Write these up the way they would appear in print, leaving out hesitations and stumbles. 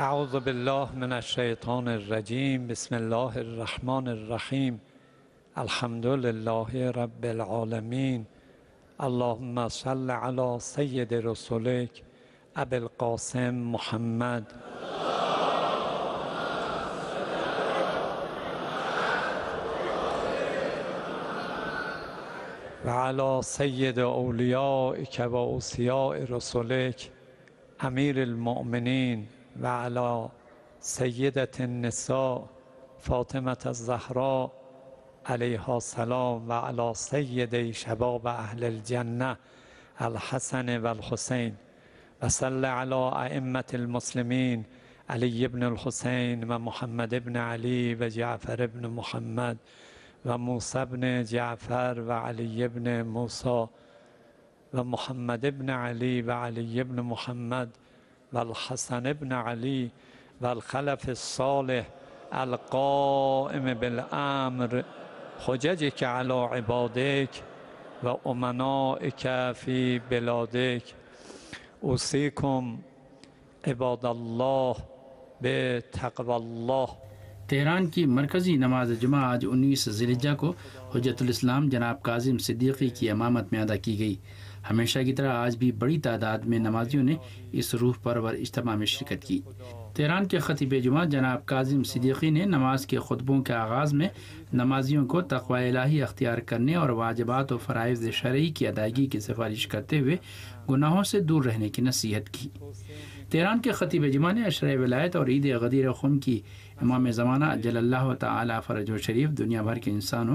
اعوذ بالله من الشیطان الرجیم. بسم الله الرحمن الرحیم. الحمد لله رب العالمین. اللهم صل علی سید رسولک ابی القاسم محمد و علی سید اولیائک و اوصیاء رسولک امیر المؤمنین و علی سیدة النساء فاطمة الزهراء علیها السلام و علی سید شباب اهل الجنة الحسن و الحسین و صل علی ائمة المسلمین علی بن الحسین و محمد بن علی و جعفر بن محمد و موسی بن جعفر و علی بن موسی و محمد بن علی و علی بن محمد و الحسن بن علی و الخلف الصالح القائم بالامر حججک علی عبادک و امنائک فی بلادک. اوصیکم عباد الله بتقوی الله. تہران کی مرکزی نماز جمعہ آج 19 ذی الحجہ کو حجت الاسلام جناب کاظم صدیقی کی امامت میں ادا کی گئی. ہمیشہ کی طرح آج بھی بڑی تعداد میں نمازیوں نے اس روح پرور اجتماع میں شرکت کی. تہران کے خطیب جمعہ جناب کاظم صدیقی نے نماز کے خطبوں کے آغاز میں نمازیوں کو تقوی الہی اختیار کرنے اور واجبات و فرائض شرعی کی ادائیگی کی سفارش کرتے ہوئے گناہوں سے دور رہنے کی نصیحت کی. تہران کے خطیب جمعہ نے عشرہ ولایت اور عید غدیر خم کی امام زمانہ اجل اللہ تعالی فرجہ شریف دنیا بھر کے انسانوں،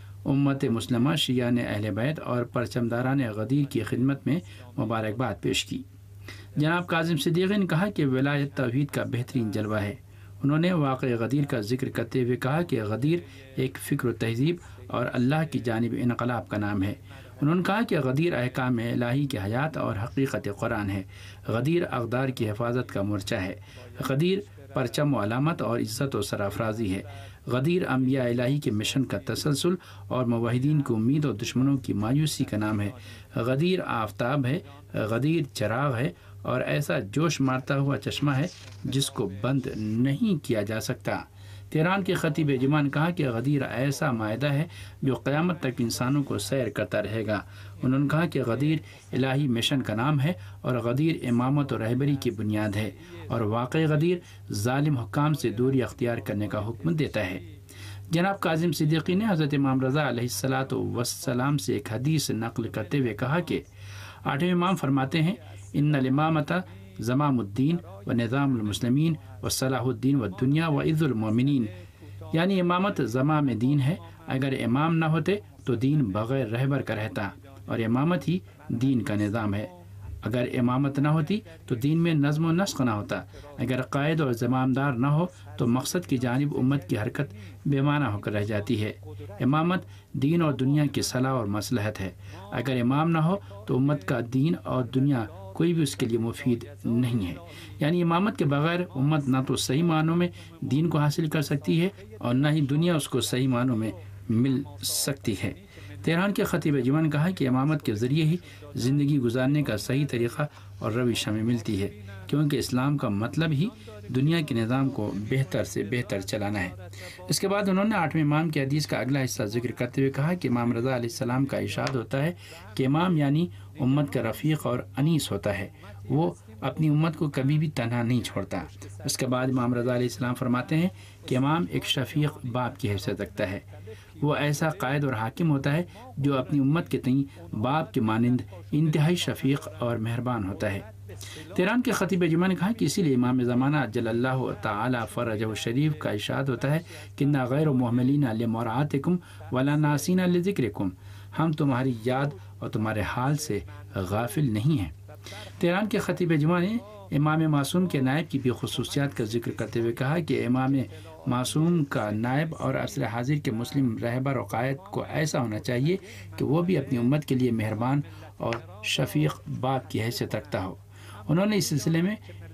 امت مسلمہ، شیعان اہل بیت اور پرچمداران غدیر کی خدمت میں مبارکباد پیش کی. جناب کاظم صدیقی نے کہا کہ ولایت توحید کا بہترین جلوہ ہے. انہوں نے واقع غدیر کا ذکر کرتے ہوئے کہا کہ غدیر ایک فکر و تہذیب اور اللہ کی جانب انقلاب کا نام ہے. انہوں نے کہا کہ غدیر احکام الہی کی حیات اور حقیقت قرآن ہے. غدیر اقدار کی حفاظت کا مورچہ ہے. غدیر پرچم و علامت اور عزت و سرافرازی ہے. غدیر انبیاء الہی کے مشن کا تسلسل اور موحدین کی امید اور دشمنوں کی مایوسی کا نام ہے. غدیر آفتاب ہے، غدیر چراغ ہے اور ایسا جوش مارتا ہوا چشمہ ہے جس کو بند نہیں کیا جا سکتا. تہران کے خطیب جمعہ نے کہا کہ غدیر ایسا معاہدہ ہے جو قیامت تک انسانوں کو سیر کرتا رہے گا. انہوں نے کہا کہ غدیر الہی مشن کا نام ہے اور غدیر امامت و رہبری کی بنیاد ہے اور واقع غدیر ظالم حکام سے دوری اختیار کرنے کا حکم دیتا ہے. جناب کاظم صدیقی نے حضرت امام رضا علیہ الصلاۃ والسلام سے ایک حدیث نقل کرتے ہوئے کہا کہ 8ویں امام فرماتے ہیں ان الامامۃ زمام الدین و نظام المسلمین و صلاح الدین و دنیا و عز المومنین، یعنی امامت زمام دین ہے. اگر امام نہ ہوتے تو دین بغیر رہبر کا رہتا اور امامت ہی دین کا نظام ہے. اگر امامت نہ ہوتی تو دین میں نظم و نسق نہ ہوتا. اگر قائد اور زمامدار نہ ہو تو مقصد کی جانب امت کی حرکت بے معنی ہو کر رہ جاتی ہے. امامت دین اور دنیا کی صلاح اور مصلحت ہے. اگر امام نہ ہو تو امت کا دین اور دنیا کوئی بھی اس کے لیے مفید نہیں ہے. یعنی امامت کے بغیر امت نہ تو صحیح معنوں میں دین کو حاصل کر سکتی ہے اور نہ ہی دنیا اس کو صحیح معنوں میں مل سکتی ہے. تہران کے خطیب جمعہ نے کہا کہ امامت کے ذریعے ہی زندگی گزارنے کا صحیح طریقہ اور روش ہمیں ملتی ہے، کیونکہ اسلام کا مطلب ہی دنیا کے نظام کو بہتر سے بہتر چلانا ہے. اس کے بعد انہوں نے 8ویں امام کی حدیث کا اگلا حصہ ذکر کرتے ہوئے کہا کہ امام رضا علیہ السلام کا ارشاد ہوتا ہے کہ امام یعنی امت کا رفیق اور انیس ہوتا ہے. وہ اپنی امت کو کبھی بھی تنہا نہیں چھوڑتا. اس کے بعد امام رضا علیہ السلام فرماتے ہیں کہ امام ایک شفیق باپ کی حیثیت رکھتا ہے. وہ ایسا قائد اور حاکم ہوتا ہے جو اپنی امت کے تئیں باپ کے مانند انتہائی شفیق اور مہربان ہوتا ہے. تہران کے خطیب جمعہ نے کہا کہ اسی لیے امام زمانہ اجل اللہ تعالی فرجہ شریف کا ارشاد ہوتا ہے کہ نہ غیر محملین لمراعاتکم ولا ناسین لذکرکم، ہم تمہاری یاد اور تمہارے حال سے غافل نہیں ہیں. تہران کے خطیب جمعہ نے امام معصوم کے نائب کی بھی خصوصیات کا ذکر کرتے ہوئے کہا کہ امام معصوم کا نائب اور عصر حاضر کے مسلم رہبر و قائد کو ایسا ہونا چاہیے کہ وہ بھی اپنی امت کے لیے مہربان اور شفیق باپ کی حیثیت رکھتا ہو. انہوں نے اس سلسلے میں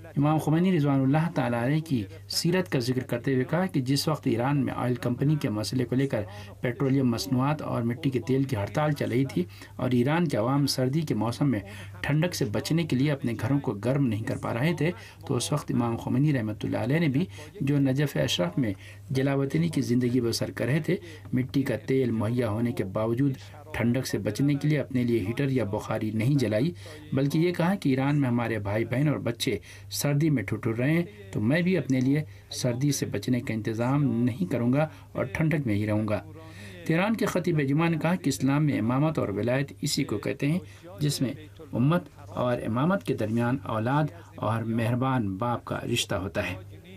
امام خمینی رضوان اللہ تعالیٰ علیہ کی سیرت کا ذکر کرتے ہوئے کہا کہ جس وقت ایران میں آئل کمپنی کے مسئلے کو لے کر پیٹرولیم مصنوعات اور مٹی کے تیل کی ہڑتال چل رہی تھی اور ایران کے عوام سردی کے موسم میں ٹھنڈک سے بچنے کے لیے اپنے گھروں کو گرم نہیں کر پا رہے تھے، تو اس وقت امام خمینی رحمۃ اللہ علیہ نے بھی، جو نجف اشرف میں جلاوطنی کی زندگی بسر کر رہے تھے، مٹی کا تیل مہیا ہونے کے باوجود ٹھنڈک سے بچنے کے لیے اپنے لیے ہیٹر یا بخاری نہیں جلائی، بلکہ یہ کہا کہ ایران میں ہمارے بھائی بہن اور بچے سردی میں ٹھٹر رہے ہیں تو میں بھی اپنے لیے سردی سے بچنے کا انتظام نہیں کروں گا اور ٹھنڈک میں ہی رہوں گا۔ تہران کے خطیب جمعہ نے کہا کہ اسلام میں امامت اور ولایت اسی کو کہتے ہیں جس میں امت اور امامت کے درمیان اولاد اور مہربان باپ کا رشتہ ہوتا ہے۔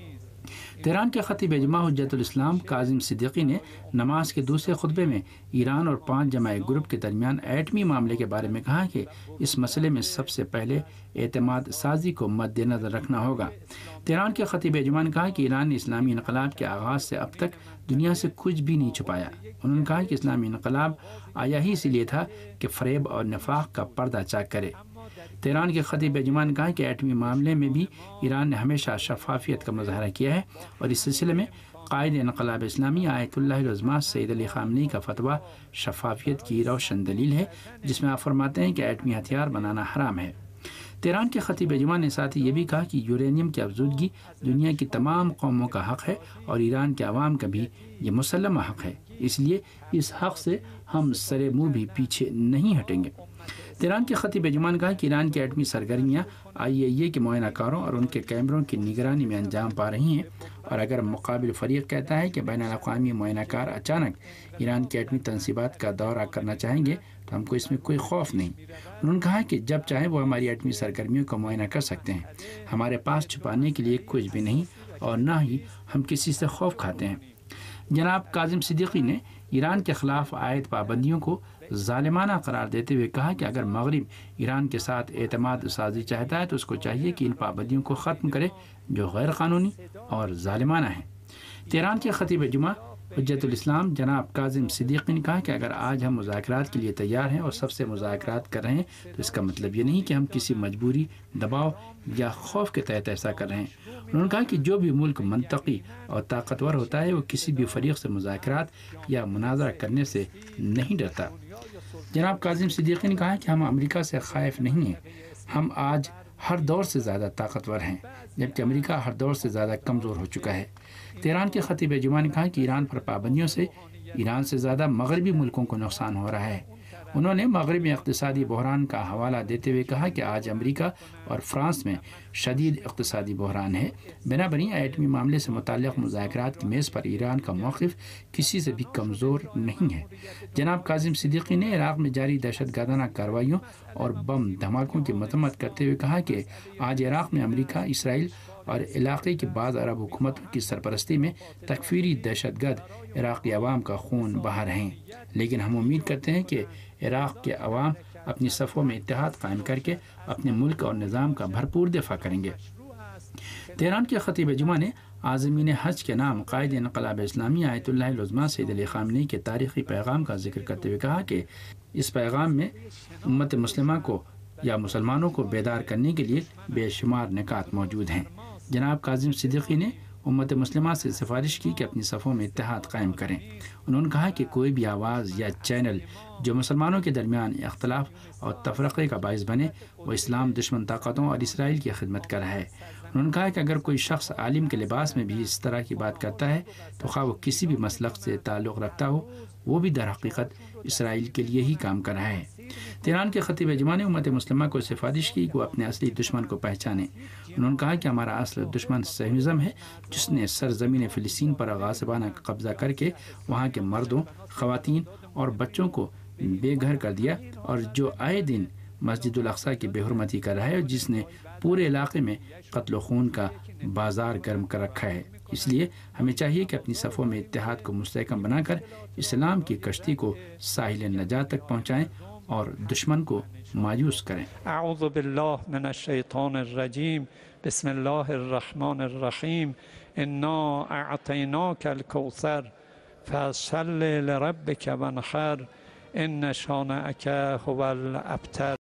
تہران کے خطیب جمعہ حجت الاسلام کاظم صدیقی نے نماز کے دوسرے خطبے میں ایران اور 5 جماعی گروپ کے درمیان ایٹمی معاملے کے بارے میں کہا کہ اس مسئلے میں سب سے پہلے اعتماد سازی کو مد نظر رکھنا ہوگا۔ تہران کے خطیب جمعہ نے کہا کہ ایران نے اسلامی انقلاب کے آغاز سے اب تک دنیا سے کچھ بھی نہیں چھپایا۔ انہوں نے کہا کہ اسلامی انقلاب آیا ہی اسی لیے تھا کہ فریب اور نفاق کا پردہ چاک کرے۔ تہران کے خطیب جمعہ نے کہا کہ ایٹمی معاملے میں بھی ایران نے ہمیشہ شفافیت کا مظاہرہ کیا ہے اور اس سلسلے میں قائد انقلاب اسلامی آیت اللہ العظمیٰ سید علی خامنئی کا فتویٰ شفافیت کی روشن دلیل ہے، جس میں آپ فرماتے ہیں کہ ایٹمی ہتھیار بنانا حرام ہے۔ تہران کے خطیب جمعہ نے ساتھ ہی یہ بھی کہا کہ یورینیم کی افزودگی دنیا کی تمام قوموں کا حق ہے اور ایران کے عوام کا بھی یہ مسلمہ حق ہے، اس لیے اس حق سے ہم سرے منہ بھی پیچھے نہیں ہٹیں گے۔ تہران کے خطیب جمعہ نے کہا کہ ایران کی ایٹمی سرگرمیاں IAEA کے معائنہ کاروں اور ان کے کیمروں کی نگرانی میں انجام پا رہی ہیں، اور اگر مقابل فریق کہتا ہے کہ بین الاقوامی معائنہ کار اچانک ایران کی ایٹمی تنصیبات کا دورہ کرنا چاہیں گے تو ہم کو اس میں کوئی خوف نہیں۔ انہوں نے کہا کہ جب چاہیں وہ ہماری ایٹمی سرگرمیوں کا معائنہ کر سکتے ہیں، ہمارے پاس چھپانے کے لیے کچھ بھی نہیں اور نہ ہی ہم کسی سے خوف کھاتے ہیں۔ جناب کاظم صدیقی نے ایران کے خلاف عائد پابندیوں کو ظالمانہ قرار دیتے ہوئے کہا کہ اگر مغرب ایران کے ساتھ اعتماد سازی چاہتا ہے تو اس کو چاہیے کہ ان پابندیوں کو ختم کرے جو غیر قانونی اور ظالمانہ ہیں۔ تہران کے خطیب جمعہ حجت الاسلام جناب کاظم صدیقی نے کہا کہ اگر آج ہم مذاکرات کے لیے تیار ہیں اور سب سے مذاکرات کر رہے ہیں تو اس کا مطلب یہ نہیں کہ ہم کسی مجبوری، دباؤ یا خوف کے تحت ایسا کر رہے ہیں۔ انہوں نے کہا کہ جو بھی ملک منطقی اور طاقتور ہوتا ہے وہ کسی بھی فریق سے مذاکرات یا مناظرہ کرنے سے نہیں ڈرتا۔ جناب کاظم صدیقی نے کہا کہ ہم امریکہ سے خائف نہیں ہیں، ہم آج ہر دور سے زیادہ طاقتور ہیں جبکہ امریکہ ہر دور سے زیادہ کمزور ہو چکا ہے۔ تہران کے خطیب جمعہ نے کہا کہ ایران پر پابندیوں سے ایران سے زیادہ مغربی ملکوں کو نقصان ہو رہا ہے۔ انہوں نے مغرب میں اقتصادی بحران کا حوالہ دیتے ہوئے کہا کہ آج امریکہ اور فرانس میں شدید اقتصادی بحران ہے، بنابراین ایٹمی معاملے سے متعلق مذاکرات کی میز پر ایران کا موقف کسی سے بھی کمزور نہیں ہے۔ جناب کاظم صدیقی نے عراق میں جاری دہشت گردانہ کارروائیوں اور بم دھماکوں کی مذمت کرتے ہوئے کہا کہ آج عراق میں امریکہ، اسرائیل اور علاقے کی بعض عرب حکومتوں کی سرپرستی میں تکفیری دہشت گرد عراقی عوام کا خون بہا رہے ہیں، لیکن ہم امید کرتے ہیں کہ عراق کے عوام اپنی صفوں میں اتحاد قائم کر کے اپنے ملک اور نظام کا بھرپور دفاع کریں گے۔ تہران کے خطیب جمعہ نے عازمین حج کے نام قائد انقلاب اسلامی آیت اللہ العظمیٰ سید علی خامنئی کے تاریخی پیغام کا ذکر کرتے ہوئے کہا کہ اس پیغام میں امت مسلمہ کو یا مسلمانوں کو بیدار کرنے کے لیے بے شمار نکات موجود ہیں۔ جناب کاظم صدیقی نے امت مسلمہ سے سفارش کی کہ اپنی صفوں میں اتحاد قائم کریں۔ انہوں نے کہا کہ کوئی بھی آواز یا چینل جو مسلمانوں کے درمیان اختلاف اور تفرقے کا باعث بنے وہ اسلام دشمن طاقتوں اور اسرائیل کی خدمت کر رہا ہے۔ انہوں نے کہا کہ اگر کوئی شخص عالم کے لباس میں بھی اس طرح کی بات کرتا ہے تو خواہ وہ کسی بھی مسلک سے تعلق رکھتا ہو، وہ بھی در حقیقت اسرائیل کے لیے ہی کام کر رہا ہے۔ تہران کے خطیب جمعہ نے امت مسلمہ کو سفارش کی کہ وہ اپنے اصلی دشمن کو پہچانے۔ انہوں نے کہا کہ ہمارا اصل دشمن صہیونزم ہے جس نے سرزمین فلسطین پر غاصبانہ قبضہ کر کے وہاں کے مردوں، خواتین اور بچوں کو بے گھر کر دیا، اور جو آئے دن مسجد الاقصیٰ کی بے حرمتی کر رہا ہے اور جس نے پورے علاقے میں قتل و خون کا بازار گرم کر رکھا ہے۔ اس لیے ہمیں چاہیے کہ اپنی صفوں میں اتحاد کو مستحکم بنا کر اسلام کی کشتی کو ساحل نجات تک پہنچائیں اور دشمن کو مایوس کریں۔ اعوذ باللہ من الشیطان الرجیم، بسم اللہ الرحمن الرحیم، انا اعطیناک الکوثر فصل لربک وانحر ان شانئک هو الابتر۔